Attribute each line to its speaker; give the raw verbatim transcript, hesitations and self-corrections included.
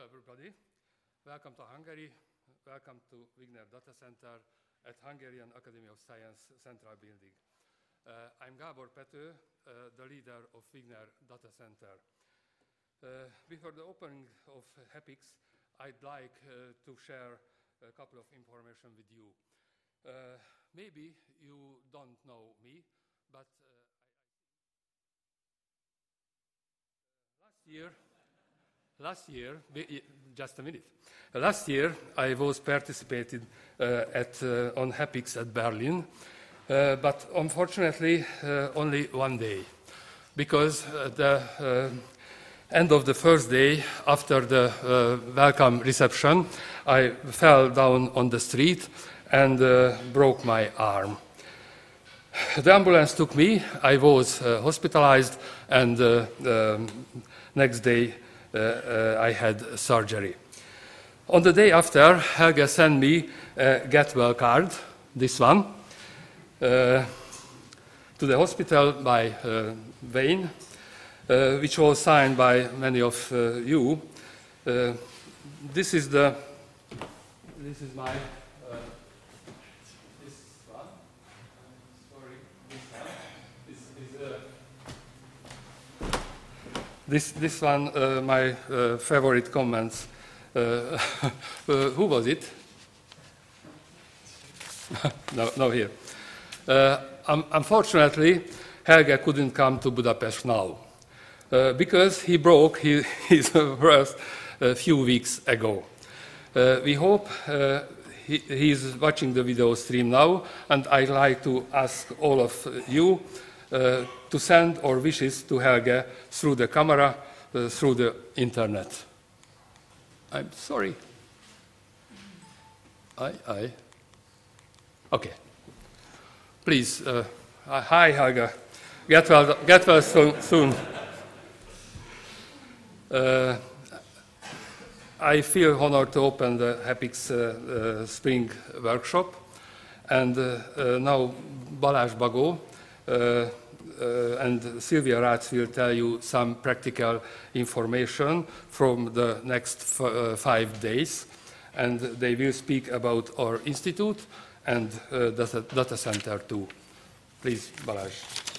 Speaker 1: everybody. Welcome to Hungary. Welcome to Wigner Data Center at Hungarian Academy of Science Central Building. Uh, I'm Gábor Pető, uh, the leader of Wigner Data Center. Uh, before the opening of HAPIX, I'd like uh, to share a couple of information with you. Uh, maybe you don't know me, but uh, I, last year, last year, just a minute. Last year, I was participated uh, at uh, on HAPIX at Berlin, uh, but unfortunately, uh, only one day, because uh, the uh, end of the first day, after the uh, welcome reception, I fell down on the street and uh, broke my arm. The ambulance took me. I was uh, hospitalized, and uh, the next day uh, uh, I had surgery. On the day after, Helge sent me a get well card, this one, uh, to the hospital by uh, Wayne, uh, which was signed by many of uh, you. Uh, this is the, this is my, uh, this one, sorry, this one, this is, uh, this, this one, uh, my uh, favorite comments. Uh, uh, who was it? no, no, here. Uh, um, unfortunately, Helge couldn't come to Budapest now uh, because he broke his, his wrist a few weeks ago. Uh, we hope uh, he, he's watching the video stream now, and I'd like to ask all of you uh, to send our wishes to Helge through the camera, uh, through the internet. I'm sorry. I, I. Okay. Please, uh, uh, hi, Helge. Get well, get well so, soon. Uh, I feel honored to open the HAPIX uh, uh, Spring Workshop, and uh, uh, now Balázs Bagó uh, Uh, and Sylvia Ratz will tell you some practical information from the next f uh, five days, and they will speak about our institute and uh, data, data center too. Please, Balázs.